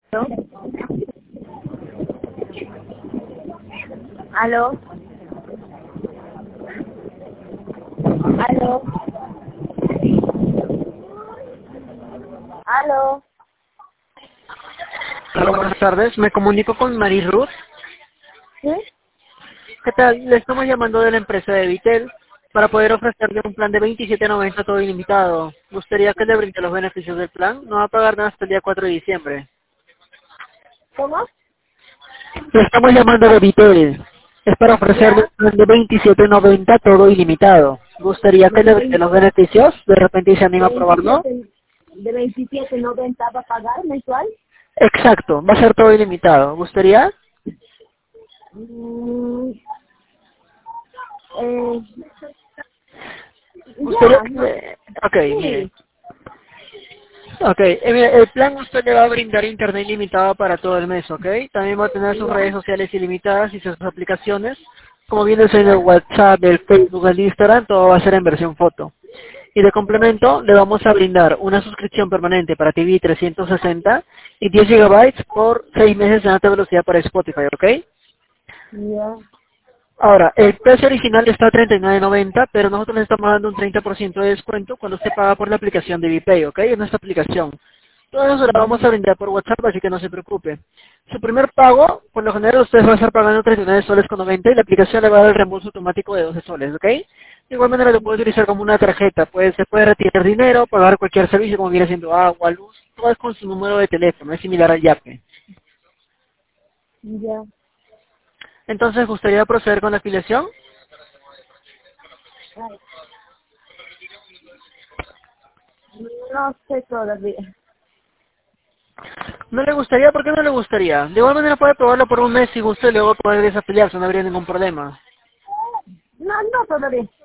¿No? ¿Aló? ¿Aló? ¿Aló? Hola, buenas tardes. Me comunico con Mary Ruth. ¿Sí? ¿Qué tal? Le estamos llamando de la empresa de Vitel para poder ofrecerle un plan de 27.90 todo ilimitado. ¿Gustaría que le brinde los beneficios del plan? No va a pagar nada hasta el día 4 de diciembre. ¿Cómo? Le estamos llamando de Vitel. Es para ofrecerle Ya. un plan de 27.90 todo ilimitado. ¿Gustaría que De le brinde los 20, beneficios? ¿De repente se de anima a probarlo? 27, de 27.90 para pagar mensual. Exacto, va a ser todo ilimitado. ¿Gustaría? Mm, eh, ¿Gustaría ya, no. que... Ok, mire. Sí. Ok, mire, el plan usted le va a brindar internet ilimitado para todo el mes, ¿ok? También va a tener sus Ya. redes sociales ilimitadas y sus aplicaciones, como viene siendo el Ya. WhatsApp, el Facebook, el Instagram, todo va a ser en versión foto. Y de complemento le vamos a brindar una suscripción permanente para TV 360 y 10 gigabytes por 6 meses de alta velocidad para Spotify, ¿ok? Ya. Ahora, el precio original está a 39.90, pero nosotros le estamos dando un 30% de descuento cuando usted paga por la aplicación de VPay, ¿ok? Es nuestra aplicación. Todo eso se lo vamos a brindar por WhatsApp, así que no se preocupe. Su primer pago, por lo general, usted va a estar pagando 39 soles con 90 y la aplicación le va a dar el reembolso automático de 12 soles, ¿ok? De igual manera lo puede utilizar como una tarjeta, pues se puede retirar dinero, pagar cualquier servicio como viene siendo agua, luz, todo es con su número de teléfono, es similar al Yape. Ya. Entonces, ¿gustaría proceder con la afiliación? Ay, no sé todavía. ¿No le gustaría? ¿Por qué no le gustaría? De igual manera puede probarlo por un mes si gusta y luego poder desafiliarse, no habría ningún problema. No, no todavía.